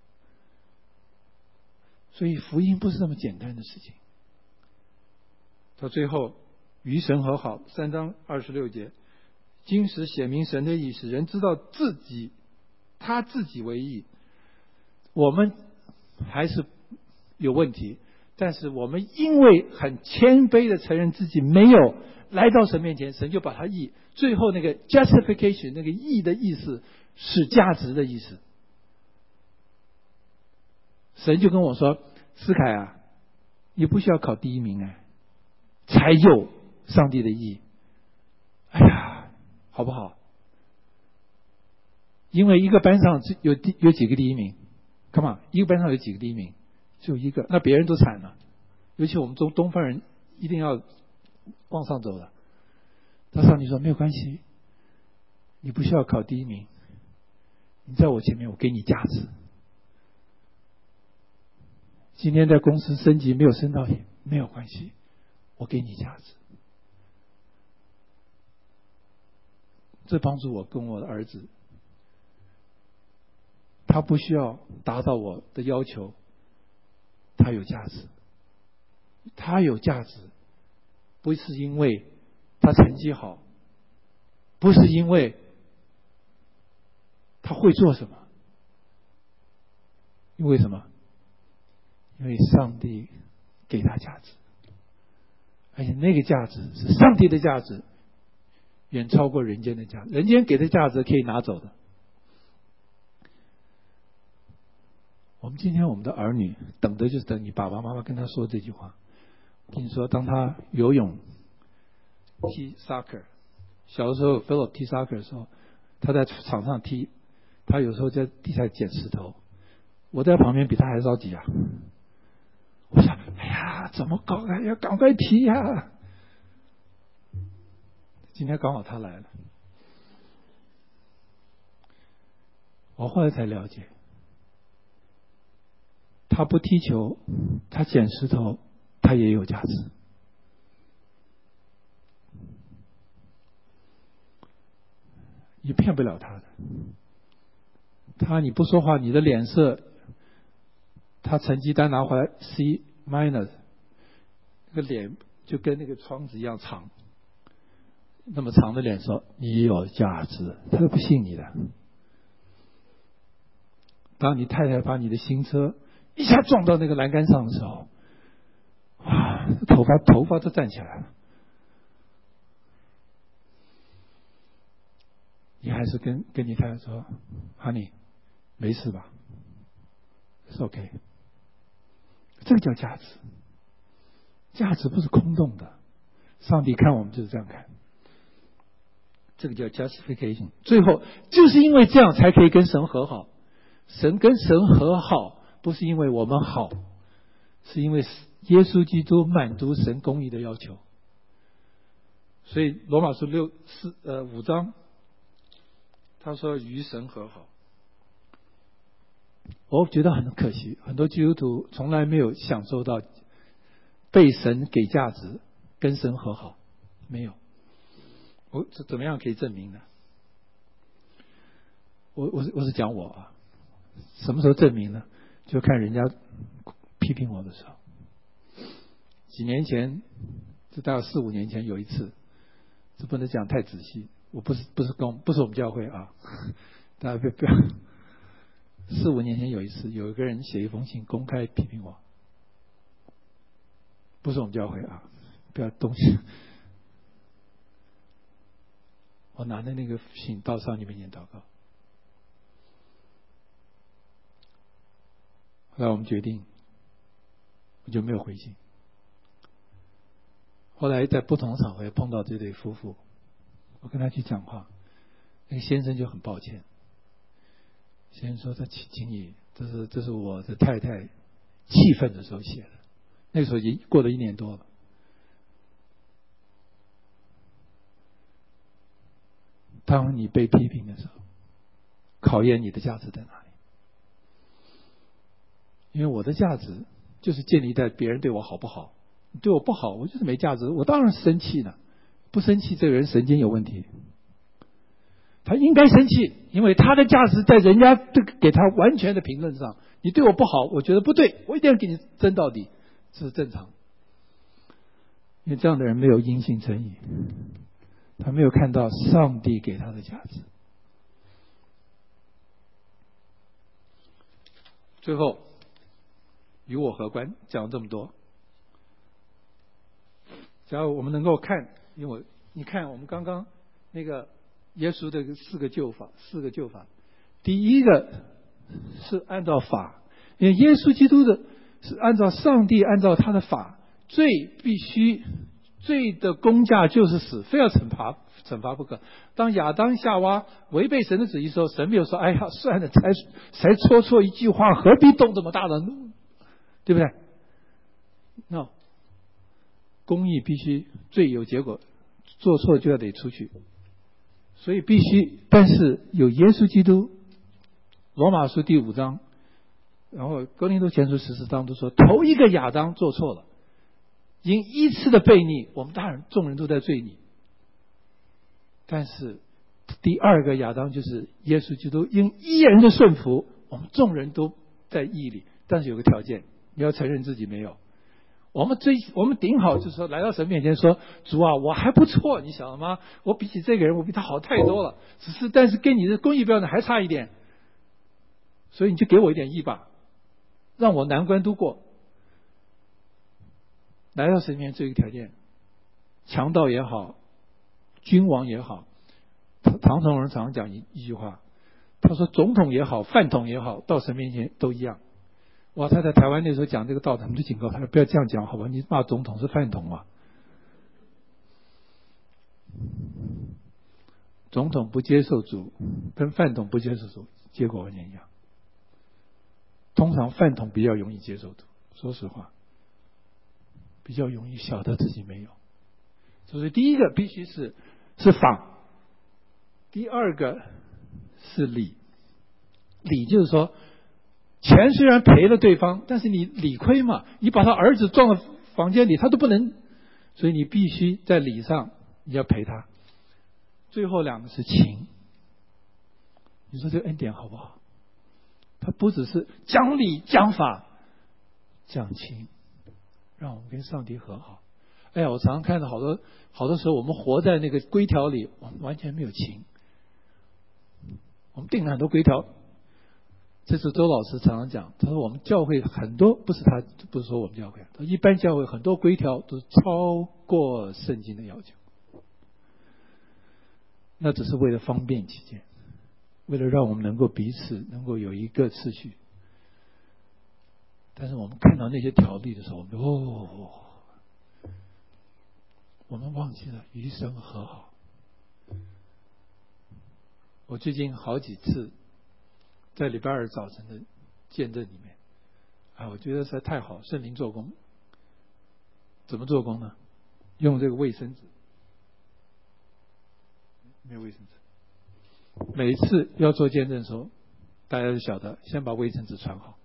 所以福音不是那么简单的事情。到最后与神和好，3章26节，经史写明神的意使人知道他自己为义。我们还是有问题，但是我们因为很谦卑的承认自己没有，来到神面前，神就把他义。最后那个 justification 那个义的意思是价值的意思。神就跟我说，思凯啊，你不需要考第1名才有上帝的义。哎呀，好不好？因为一个班上有几个第1名 ？Come on， 一个班上有几个第1名？只有一个，那别人都惨了。尤其我们东方人一定要往上走的。那上帝说没有关系，你不需要考第1名，你在我前面，我给你价值。今天在公司升级没有升到没有关系，我给你价值。这帮助我跟我的儿子，他不需要达到我的要求，他有价值。他有价值不是因为他成绩好，不是因为他会做什么，因为什么？因为上帝给他价值，而且那个价值是上帝的价值，远超过人间的价值。人间给的价值可以拿走的。我们今天我们的儿女等的就是等你爸爸妈妈跟他说这句话。我跟你说，当他游泳踢 soccer， 小的时候 Philip 踢 soccer 的时候，他在场上踢，他有时候在地下捡石头，我在旁边比他还着急啊。我想，哎呀，怎么搞啊？要赶快踢呀！今天刚好他来了，我后来才了解，他不踢球，他捡石头，他也有价值。你骗不了他的。你不说话，你的脸色，他成绩单拿回来 C-， 那个脸就跟那个窗子一样长，那么长的脸说你有价值，他都不信你的。当你太太把你的新车一下撞到那个栏杆上的时候，哇，头发都站起来了。你还是跟你太太说 ，Honey， 没事吧？是 OK。这个叫价值，价值不是空洞的。上帝看我们就是这样看，这个叫 justification。最后就是因为这样才可以跟神和好。神跟神和好，不是因为我们好，是因为耶稣基督满足神公义的要求。所以罗马书5章，他说与神和好。我觉得很可惜，很多基督徒从来没有享受到被神给价值，跟神和好，没有。怎么样可以证明呢？我是讲我啊， 什么时候证明呢？就看人家批评我的时候。几年前，这大概4、5年前有一次，这不能讲太仔细，我不是我们教会啊，大家不要。4、5年前有一次，有一个人写一封信公开批评我，不是我们教会啊，不要东西。我拿着那个信到上帝面前祷告。后来我们决定，我就没有回信。后来在不同的场合碰到这对夫妇，我跟他去讲话，那个先生就很抱歉。先生说：“他请你，这是我的太太气愤的时候写的，那个时候已经过了1年多了。当你被批评的时候，考验你的价值在哪里？因为我的价值就是建立在别人对我好不好。你对我不好，我就是没价值，我当然生气了。不生气，这个人神经有问题。他应该生气，因为他的价值在人家给他完全的评论上。你对我不好，我觉得不对，我一定要给你争到底，这是正常。因为这样的人没有因信称义，他没有看到上帝给他的价值。最后，与我何关？讲了这么多，假如我们能够看，因为你看我们刚刚那个耶稣的4个救法，第一个是按照法，因为耶稣基督的是按照上帝按照他的法，罪的工价就是死，非要惩罚不可。当亚当夏娃违背神的旨意的时候，神没有说：“哎呀，算了，才说错一句话，何必动这么大的怒？”对不对？那公义必须罪有结果，做错就要得出去。所以必须，但是有耶稣基督，罗马书第5章，然后哥林多前书14章都说，头一个亚当做错了，因一次的悖逆，我们当然众人都在罪里。但是第二个亚当就是耶稣基督，因一人的顺服，我们众人都在义里。但是有个条件，你要承认自己没有。我们顶好就是说来到神面前说，主啊，我还不错，你晓得吗？我比起这个人，我比他好太多了。但是跟你的公义标准还差一点，所以你就给我一点义吧，让我难关度过。来到神面前这个条件，强盗也好，君王也好，唐崇荣常讲一句话，他说总统也好，饭桶也好，到神面前都一样。哇，他在台湾那时候讲这个道，他们就警告他不要这样讲，好吧？你骂总统是饭桶啊。总统不接受主，跟饭桶不接受主，结果完全一样。通常饭桶比较容易接受主，说实话，比较容易晓得自己没有。所以第一个必须是法，第二个是理。理就是说，钱虽然赔了对方，但是你理亏嘛，你把他儿子撞到房间里，他都不能，所以你必须在理上你要赔他。最后2个是情，你说这个恩典好不好？他不只是讲理讲法，讲情，让我们跟上帝和好。哎呀，我常常看到好多时候我们活在那个规条里，我们完全没有情。我们定了很多规条。这是周老师常常讲，他说我们教会很多，不是说我们教会，他说一般教会很多规条都是超过圣经的要求，那只是为了方便起见，为了让我们能够彼此能够有一个次序。但是我们看到那些条例的时候，我们忘记了与神和好。我最近好几次在礼拜2早晨的见证里面，我觉得实在太好，圣灵做工。怎么做工呢？用这个卫生纸，没有卫生纸。每一次要做见证的时候，大家都晓得先把卫生纸传好，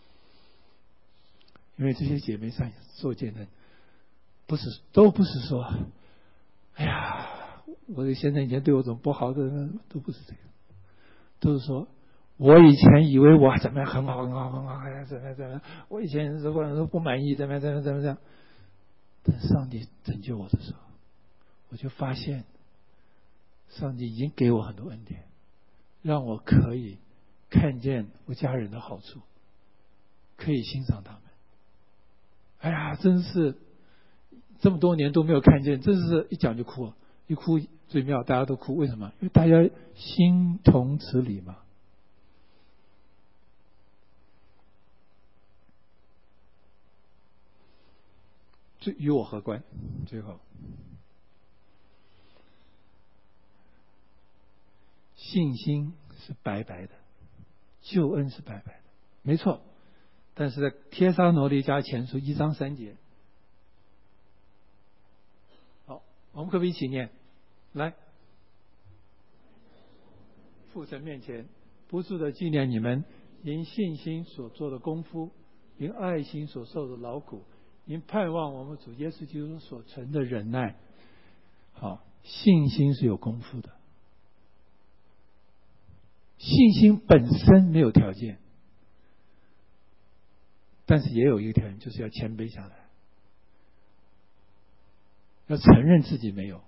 因为这些姐妹上做见证，都不是说，哎呀，我的先生以前对我怎么不好的，都不是这个，都是说我以前以为我怎么样很好很好很好，怎么样，我以前如果不满意怎么样，但上帝拯救我的时候，我就发现上帝已经给我很多恩典，让我可以看见我家人的好处，可以欣赏他们。哎呀，真是这么多年都没有看见，真是一讲就哭，一哭最妙，大家都哭，为什么？因为大家心同此理嘛。这与我何关？最后，信心是白白的，救恩是白白的，没错。但是在帖撒罗尼迦前书1章3节，好，我们可不可以一起念？来，父神面前不住的纪念你们因信心所做的功夫，因爱心所受的劳苦，因盼望我们主耶稣基督所存的忍耐。好，信心是有功夫的，信心本身没有条件，但是也有一个条件，就是要谦卑下来，要承认自己没有。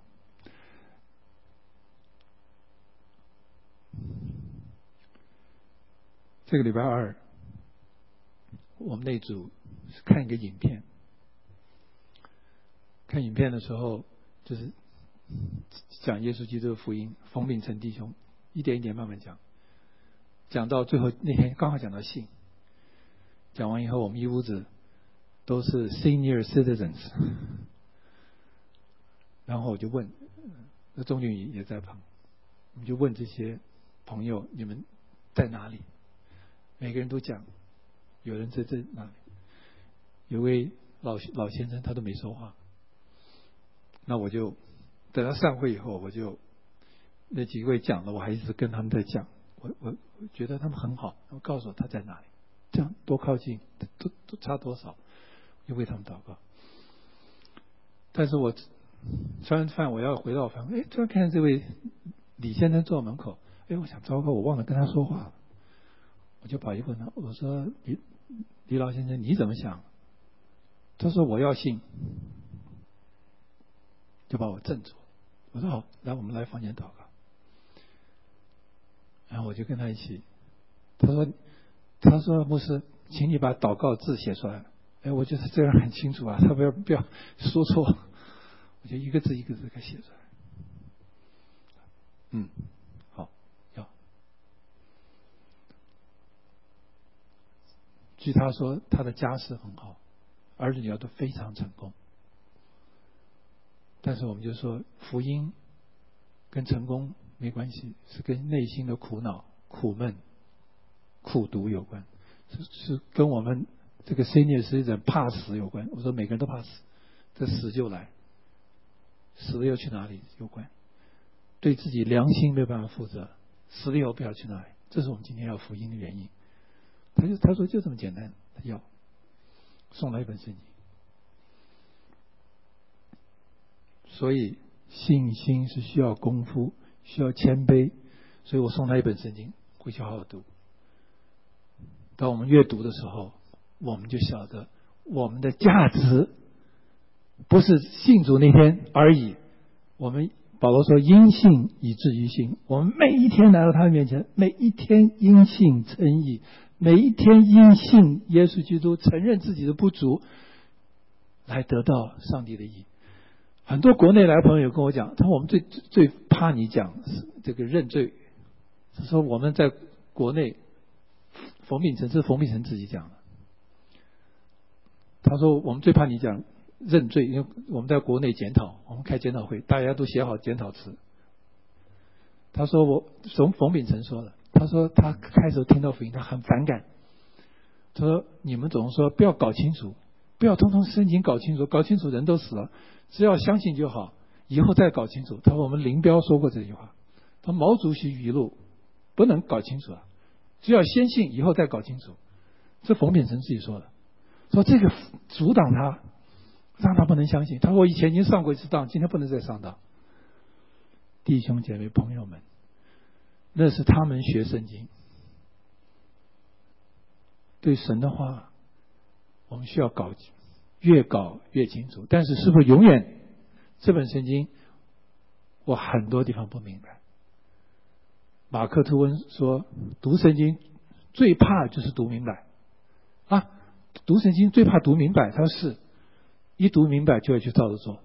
这个礼拜二，我们那组是看一个影片，看影片的时候就是讲耶稣基督的福音，冯秉成弟兄一点一点慢慢讲，讲到最后那天刚好讲到信，讲完以后我们一屋子都是 senior citizens， 然后我就问，那钟俊也在旁，我们就问这些朋友，你们在哪里？每个人都讲，有人在这哪里，有位老先生他都没说话。那我就等到散会以后，我就那几位讲了，我还一直跟他们在讲，我觉得他们很好，我告诉我他在哪里，这样多靠近，都差多少，就为他们祷告。但是我吃完饭我要回到房，突然看见这位李先生坐门口，我想糟糕，我忘了跟他说话了。我就跑去问他，我说李老先生你怎么想？他说我要信，就把我镇住了。我说好，来我们来房间祷告。然后我就跟他一起，他说牧师，请你把祷告字写出来。我觉得这样很清楚啊，他不要说错。我就一个字一个字给写出来。好，要。据他说，他的家世很好，儿子女儿都非常成功。但是我们就说，福音跟成功没关系，是跟内心的苦恼、苦闷、苦毒有关，是跟我们这个 senior citizen 怕死有关。我说每个人都怕死，这死就来，死了又去哪里有关，对自己良心没有办法负责，死了以后不要去哪里，这是我们今天要福音的原因。他说就这么简单，他要送来一本圣经。所以信心是需要功夫，需要谦卑，所以我送他一本圣经，回去好好读。当我们阅读的时候，我们就晓得我们的价值不是信主那天而已。我们保罗说因信以至于信，我们每一天来到他的面前，每一天因信称义，每一天因信耶稣基督承认自己的不足，来得到上帝的义。很多国内来的朋友跟我讲，他说我们最怕你讲这个认罪。他说我们在国内，冯秉成自己讲的。他说我们最怕你讲认罪，因为我们在国内检讨，我们开检讨会，大家都写好检讨词。他说冯秉成说的，他说他开始听到福音，他很反感。他说你们总说不要搞清楚，不要通通圣经搞清楚，搞清楚人都死了，只要相信就好，以后再搞清楚。他说我们林彪说过这句话，他毛主席语录不能搞清楚啊，只要先信，以后再搞清楚。这冯秉成自己说的，说这个阻挡他，让他不能相信。他说我以前已经上过一次当，今天不能再上当。弟兄姐妹朋友们，那是他们学圣经， 对神的话，我们需要越搞越清楚。但是是否永远这本圣经我很多地方不明白。马克吐温说，读圣经最怕就是读明白啊，读圣经最怕读明白。他说是，一读明白就要去照着做，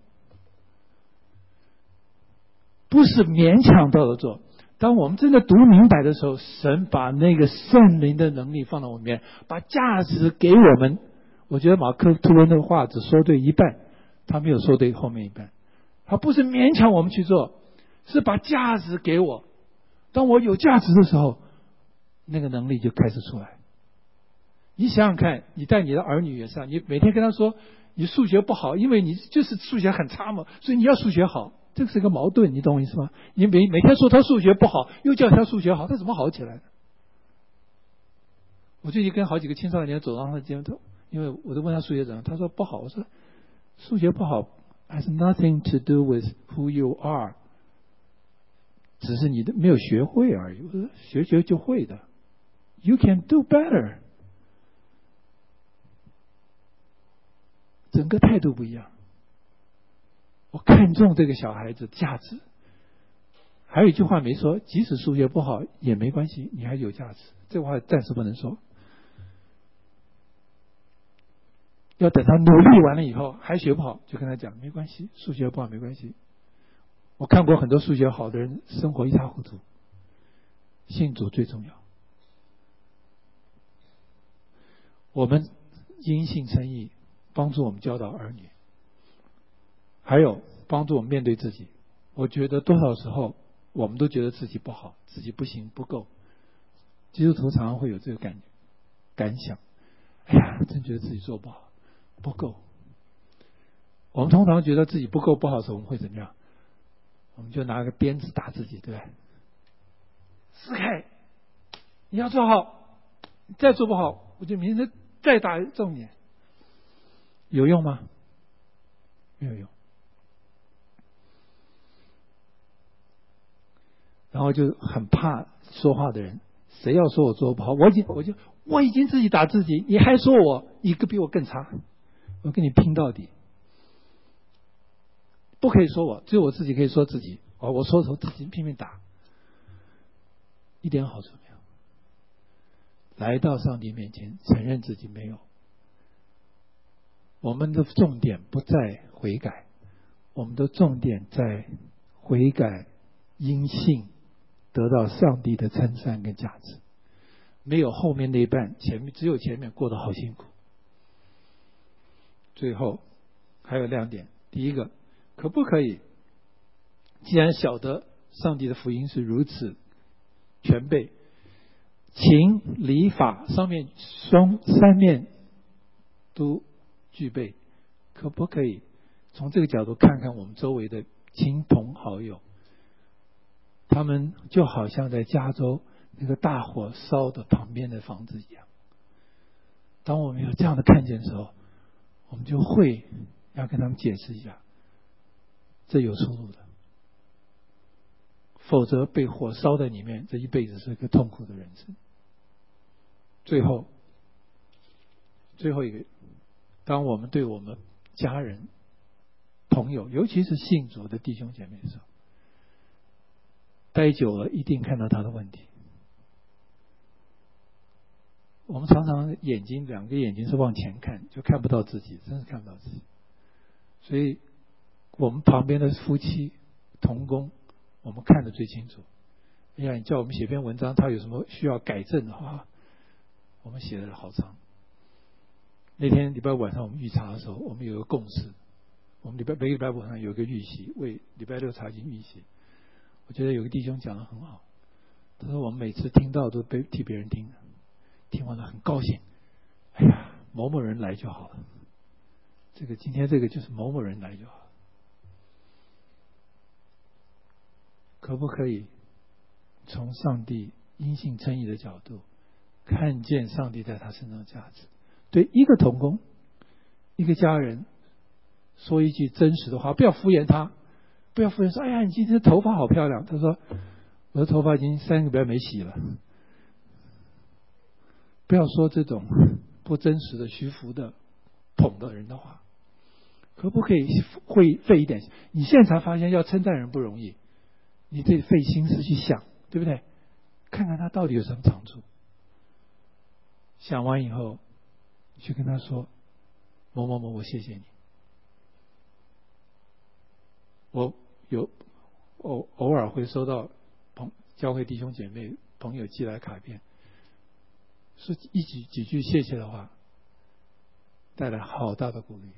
不是勉强照着做。当我们真的读明白的时候，神把那个圣灵的能力放到我们里面，把价值给我们。我觉得马克吐温的话只说对一半，他没有说对后面一半。他不是勉强我们去做，是把价值给我。当我有价值的时候，那个能力就开始出来。你想想看，你带你的儿女也是，你每天跟他说你数学不好，因为你就是数学很差嘛，所以你要数学好。这个是个矛盾，你懂我意思吗？你每天说他数学不好，又叫他数学好，他怎么好起来呢？我最近跟好几个青少年走到他的街头，因为我都问他数学怎么样，他说不好。我说数学不好 has nothing to do with who you are， 只是你的没有学会而已。我说学就会的 ，you can do better。整个态度不一样。我看重这个小孩子价值。还有一句话没说，即使数学不好也没关系，你还有价值。这话暂时不能说。要等他努力完了以后还学不好，就跟他讲没关系，数学不好没关系。我看过很多数学好的人生活一塌糊涂，信主最重要。我们因信称义，帮助我们教导儿女，还有帮助我们面对自己。我觉得多少时候我们都觉得自己不好，自己不行不够。基督徒常常会有这个感想，哎呀，真觉得自己做不好不够。我们通常觉得自己不够不好的时候，我们会怎么样？我们就拿个鞭子打自己，对不对？撕开，你要做好，再做不好，我就明天再打重点。有用吗？没有用。然后就很怕说话的人，谁要说我做不好，我已经自己打自己，你还说我一个比我更差，我跟你拼到底。不可以说我，只有我自己可以说自己。我说的时候自己拼命打，一点好处没有。来到上帝面前，承认自己没有。我们的重点不在悔改，我们的重点在悔改因信得到上帝的称赞跟价值，没有后面那一半，只有前面过得好辛苦。最后还有2点，第一个，可不可以既然晓得上帝的福音是如此全备，情理法上面三面都具备，可不可以从这个角度看看我们周围的亲朋好友，他们就好像在加州那个大火烧的旁边的房子一样。当我们有这样的看见的时候，我们就会要跟他们解释一下，这有出路的，否则被火烧在里面，这一辈子是一个痛苦的人生。最后一个，当我们对我们家人朋友，尤其是信主的弟兄姐妹的时候，待久了一定看到他的问题。我们常常2个眼睛是往前看，就看不到自己，真是看不到自己。所以我们旁边的夫妻同工，我们看得最清楚。哎呀，你叫我们写篇文章，他有什么需要改正的话，我们写的好长。那天礼拜五晚上我们预查的时候，我们有个共识，我们每个礼拜五晚上有一个预习，为礼拜六查经预习。我觉得有个弟兄讲得很好，他说我们每次听到都替别人听的，听完了很高兴。哎呀，某某人来就好了，今天这个就是某某人来就好了。可不可以从上帝因信称义的角度看见上帝在他身上的价值？对一个同工一个家人说一句真实的话，不要敷衍他，不要敷衍说哎呀你今天的头发好漂亮，他说我的头发已经3个礼拜没洗了。 不要说这种不真实的、虚浮的、捧的人的话。可不可以费一点？你现在才发现要称赞人不容易，你得费心思去想，对不对？看看他到底有什么长处。想完以后，你去跟他说：“某某某，我谢谢你。我偶尔会收到教会弟兄姐妹朋友寄来卡片，说几句谢谢的话，带来好大的鼓励。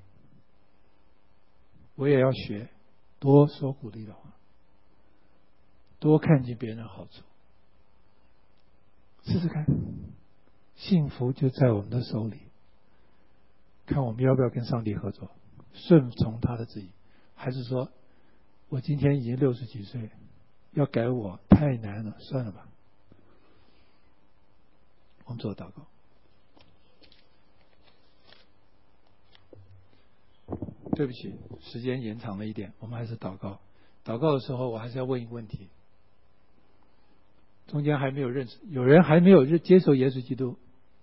我也要学多说鼓励的话，多看见别人的好处，试试看，幸福就在我们的手里。看我们要不要跟上帝合作，顺从他的旨意，还是说我今天已经60几岁，要改我太难了，算了吧。我们做祷告。对不起，时间延长了一点，我们还是祷告。祷告的时候，我还是要问一个问题：中间还没有认识，有人还没有接受耶稣基督。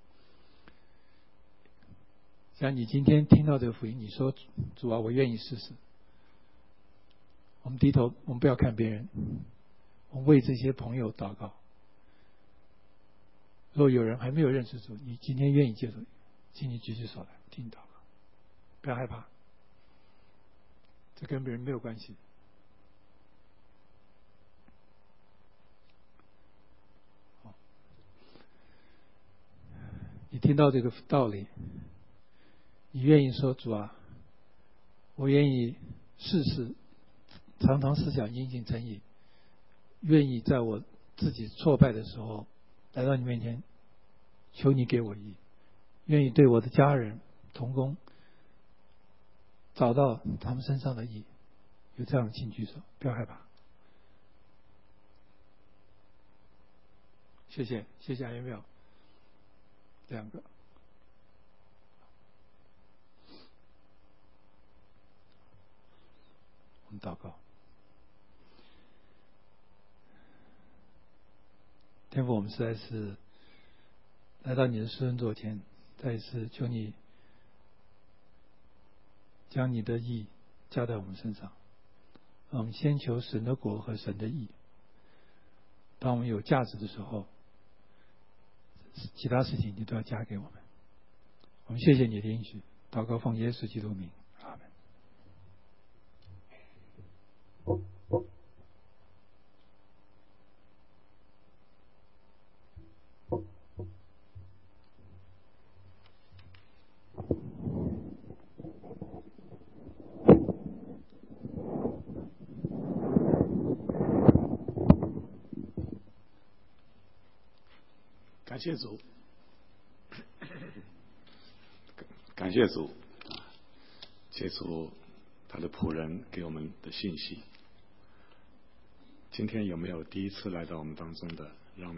像你今天听到这个福音，你说主啊，我愿意试试。我们低头，我们不要看别人，我们为这些朋友祷告。如果有人还没有认识主，你今天愿意接受，请你举起手来听祷告，不要害怕，这跟别人没有关系。你听到这个道理，你愿意说主啊，我愿意试试，常常思想殷勤诚意，愿意在我自己挫败的时候来到你面前，求你给我义，愿意对我的家人同工找到他们身上的义。有这样的请举手，不要害怕。谢谢，谢谢还有没有？2个。我们祷告。天父，我们实在是来到你的施恩座前，再一次求你将你的义加在我们身上。我们先求神的国和神的义。当我们有价值的时候，其他事情你都要加给我们。我们谢谢你的应许，祷告奉耶稣基督名，阿门。 感谢主，感谢主，借助他的仆人给我们的信息。今天有没有第一次来到我们当中的